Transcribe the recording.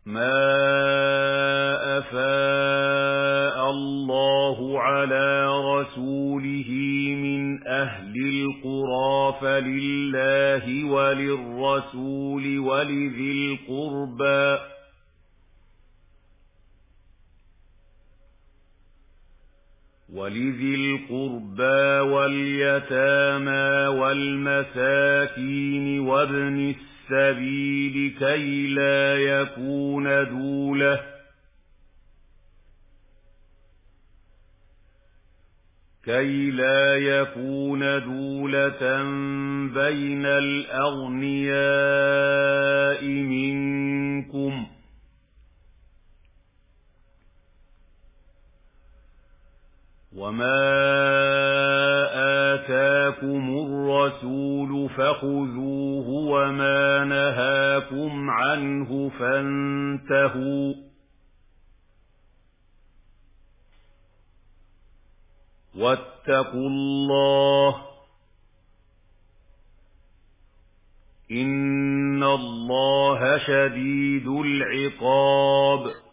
مَا أَفَاءَ اللَّهُ عَلَىٰ رَسُولِهِ مِنْ أَهْلِ الْقُرَىٰ فَلِلَّهِ وَلِلرَّسُولِ وَلِذِي الْقُرْبَىٰ وَالْيَتَامَىٰ وَالْمَسَاكِينِ وَابْنِ السَّبِيلِ كَيْ لَا يَكُونَ دُولَةً بَيْنَ الْأَغْنِيَاءِ مِنكُمْ ۚ وَمَا آتَاكُمُ الرَّسُولُ فَخُذُوهُ وَمَا نَهَاكُمْ عَنْهُ فَانتَهُوا ۚ وَاتَّقُوا اللَّهَ ۖ إِنَّ اللَّهَ شَدِيدُ الْعِقَابِ.